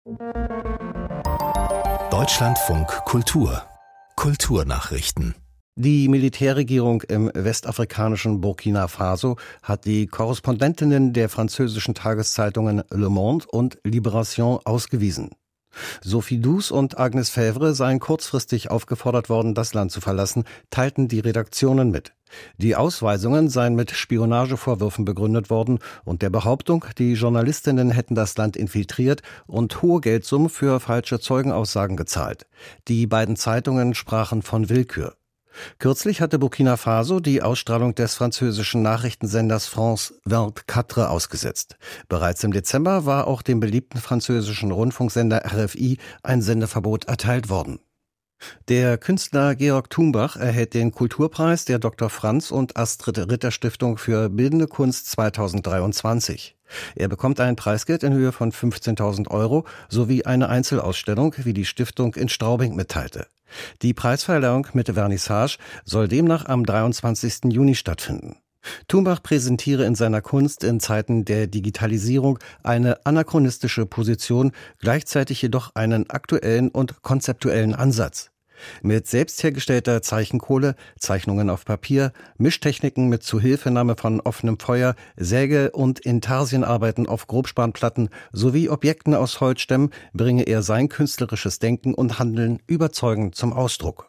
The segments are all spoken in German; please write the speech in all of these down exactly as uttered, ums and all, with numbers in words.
Deutschlandfunk Kultur Kulturnachrichten. Die Militärregierung im westafrikanischen Burkina Faso hat die Korrespondentinnen der französischen Tageszeitungen Le Monde und Libération ausgewiesen. Sophie Dus und Agnes Fèvre seien kurzfristig aufgefordert worden, das Land zu verlassen, teilten die Redaktionen mit. Die Ausweisungen seien mit Spionagevorwürfen begründet worden und der Behauptung, die Journalistinnen hätten das Land infiltriert und hohe Geldsummen für falsche Zeugenaussagen gezahlt. Die beiden Zeitungen sprachen von Willkür. Kürzlich hatte Burkina Faso die Ausstrahlung des französischen Nachrichtensenders France vierundzwanzig ausgesetzt. Bereits im Dezember war auch dem beliebten französischen Rundfunksender R F I ein Sendeverbot erteilt worden. Der Künstler Georg Tumbach erhält den Kulturpreis der Doktor Franz und Astrid Ritter Stiftung für Bildende Kunst zweitausenddreiundzwanzig. Er bekommt ein Preisgeld in Höhe von fünfzehntausend Euro sowie eine Einzelausstellung, wie die Stiftung in Straubing mitteilte. Die Preisverleihung mit Vernissage soll demnach am dreiundzwanzigsten Juni stattfinden. Tumbach präsentiere in seiner Kunst in Zeiten der Digitalisierung eine anachronistische Position, gleichzeitig jedoch einen aktuellen und konzeptuellen Ansatz. Mit selbst hergestellter Zeichenkohle, Zeichnungen auf Papier, Mischtechniken mit Zuhilfenahme von offenem Feuer, Säge- und Intarsienarbeiten auf Grobspanplatten sowie Objekten aus Holzstämmen bringe er sein künstlerisches Denken und Handeln überzeugend zum Ausdruck.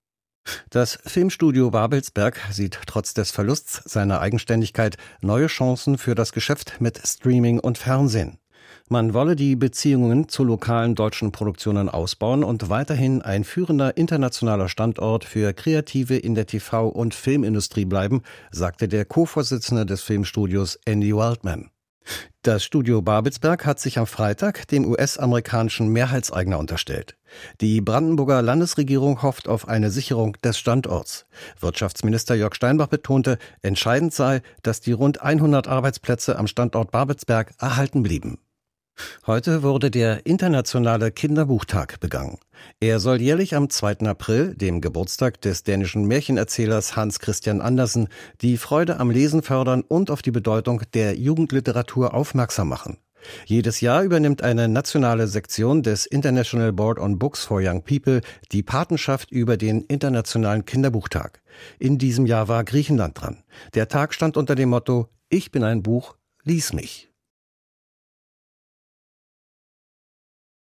Das Filmstudio Babelsberg sieht trotz des Verlusts seiner Eigenständigkeit neue Chancen für das Geschäft mit Streaming und Fernsehen. Man wolle die Beziehungen zu lokalen deutschen Produktionen ausbauen und weiterhin ein führender internationaler Standort für Kreative in der T V- und Filmindustrie bleiben, sagte der Co-Vorsitzende des Filmstudios Andy Waldman. Das Studio Babelsberg hat sich am Freitag dem U S-amerikanischen Mehrheitseigner unterstellt. Die Brandenburger Landesregierung hofft auf eine Sicherung des Standorts. Wirtschaftsminister Jörg Steinbach betonte, entscheidend sei, dass die rund hundert Arbeitsplätze am Standort Babelsberg erhalten blieben. Heute wurde der internationale Kinderbuchtag begangen. Er soll jährlich am zweiten April, dem Geburtstag des dänischen Märchenerzählers Hans Christian Andersen, die Freude am Lesen fördern und auf die Bedeutung der Jugendliteratur aufmerksam machen. Jedes Jahr übernimmt eine nationale Sektion des International Board on Books for Young People die Patenschaft über den internationalen Kinderbuchtag. In diesem Jahr war Griechenland dran. Der Tag stand unter dem Motto: Ich bin ein Buch, lies mich.